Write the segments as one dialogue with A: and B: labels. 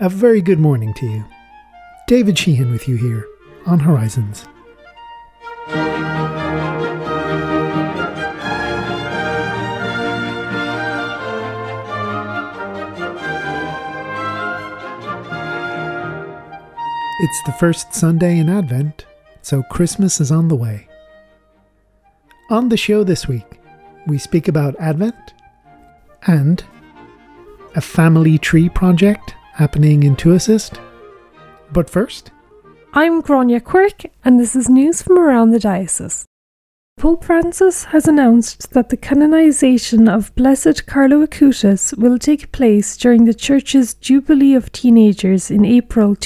A: A very good morning to you. David Sheehan with you here on Horizons. It's the first Sunday in Advent, so Christmas is on the way. On the show this week, we speak about Advent and a family tree project happening in Tuassist. But first,
B: I'm Grania Quirk, and this is news from around the diocese. Pope Francis has announced that the canonization of Blessed Carlo Acutis will take place during the Church's Jubilee of Teenagers in April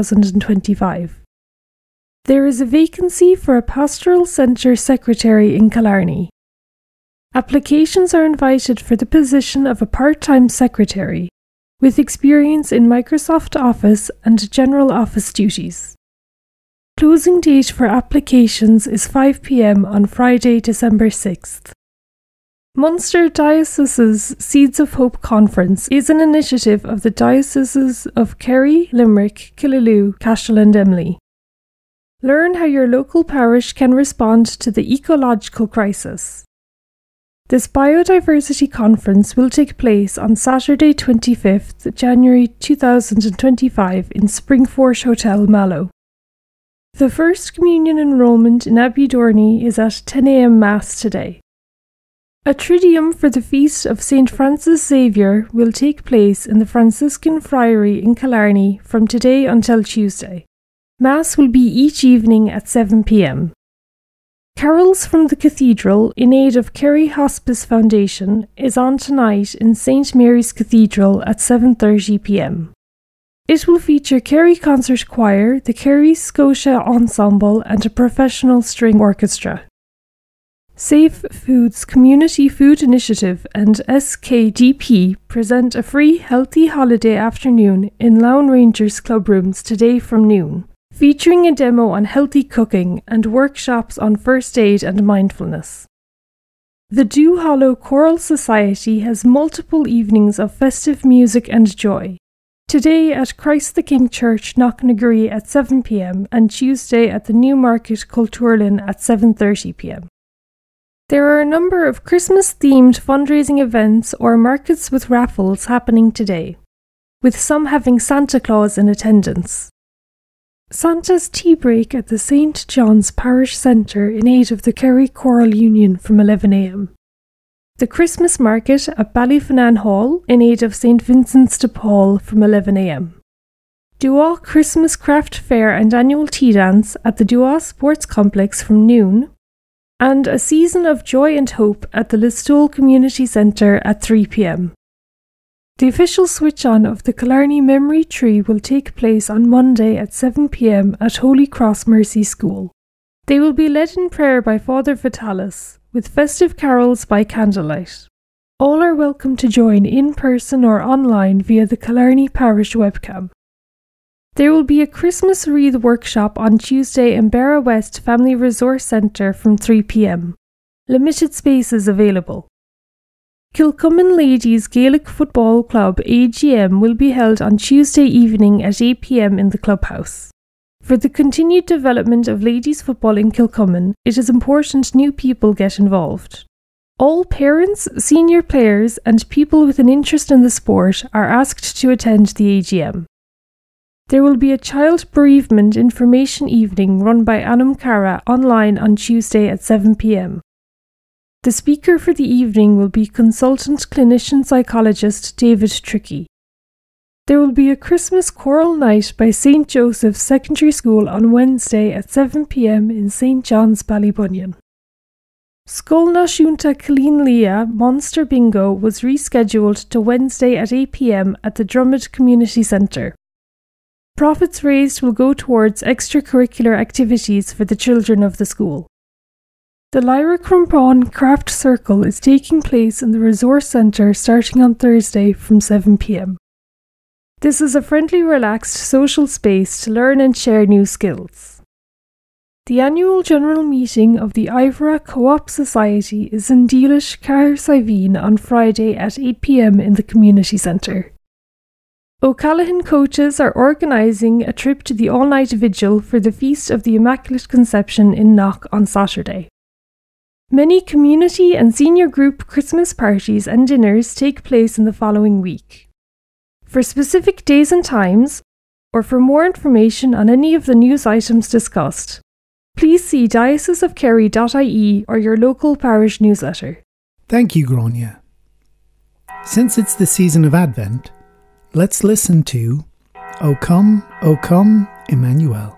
B: 2025. There is a vacancy for a pastoral centre secretary in Killarney. Applications are invited for the position of a part-time secretary, with experience in Microsoft Office and general office duties. Closing date for applications is 5 p.m. on Friday, December 6th. Munster Diocese's Seeds of Hope Conference is an initiative of the Dioceses of Kerry, Limerick, Killaloe, Cashel and Emly. Learn how your local parish can respond to the ecological crisis. This biodiversity conference will take place on Saturday 25th January 2025 in Springforge Hotel, Mallow. The First Communion enrolment in Abbey Dorney is at 10 a.m. Mass today. A Triduum for the Feast of St. Francis Xavier will take place in the Franciscan Friary in Killarney from today until Tuesday. Mass will be each evening at 7 p.m. Carols from the Cathedral in aid of Kerry Hospice Foundation is on tonight in St. Mary's Cathedral at 7:30 p.m. It will feature Kerry Concert Choir, the Kerry Scotia Ensemble and a professional string orchestra. Safe Foods Community Food Initiative and SKDP present a free Healthy Holiday afternoon in Lown Rangers Club Rooms today from noon, featuring a demo on healthy cooking and workshops on first aid and mindfulness. The Dew Hollow Choral Society has multiple evenings of festive music and joy. Today at Christ the King Church, Knocknagree at 7 p.m. and Tuesday at the Newmarket Culturlin at 7:30 p.m. There are a number of Christmas-themed fundraising events or markets with raffles happening today, with some having Santa Claus in attendance. Santa's Tea Break at the St. John's Parish Centre in aid of the Kerry Choral Union from 11 a.m. The Christmas Market at Ballyfinnan Hall in aid of St. Vincent's de Paul from 11 a.m. Duaw Christmas Craft Fair and Annual Tea Dance at the Duaw Sports Complex from noon, and a Season of Joy and Hope at the Listowel Community Centre at 3 p.m. The official switch-on of the Killarney Memory Tree will take place on Monday at 7 p.m. at Holy Cross Mercy School. They will be led in prayer by Father Vitalis, with festive carols by candlelight. All are welcome to join in person or online via the Killarney Parish webcam. There will be a Christmas wreath workshop on Tuesday in Barra West Family Resource Centre from 3 p.m. Limited spaces available. Kilcummin Ladies Gaelic Football Club AGM will be held on Tuesday evening at 8 p.m. in the clubhouse. For the continued development of ladies football in Kilcummin, it is important new people get involved. All parents, senior players and people with an interest in the sport are asked to attend the AGM. There will be a child bereavement information evening run by Anam Cara online on Tuesday at 7 p.m. The speaker for the evening will be consultant clinician psychologist David Trickey. There will be a Christmas choral night by St. Joseph's Secondary School on Wednesday at 7 p.m. in St. John's, Ballybunion. Scolna Shunta Killeen Leah Monster Bingo was rescheduled to Wednesday at 8 p.m. at the Drummond Community Centre. Profits raised will go towards extracurricular activities for the children of the school. The Lyra Crumpawn Craft Circle is taking place in the Resource Centre starting on Thursday from 7 p.m. This is a friendly, relaxed social space to learn and share new skills. The annual general meeting of the Ivora Co-op Society is in Dealish, Caher Saiveen on Friday at 8 p.m. in the community centre. O'Callaghan coaches are organising a trip to the all-night vigil for the Feast of the Immaculate Conception in Knock on Saturday. Many community and senior group Christmas parties and dinners take place in the following week. For specific days and times, or for more information on any of the news items discussed, please see dioceseofkerry.ie or your local parish newsletter.
A: Thank you, Grania. Since it's the season of Advent, let's listen to O Come, Emmanuel.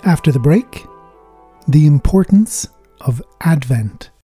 A: After the break, the importance of Advent.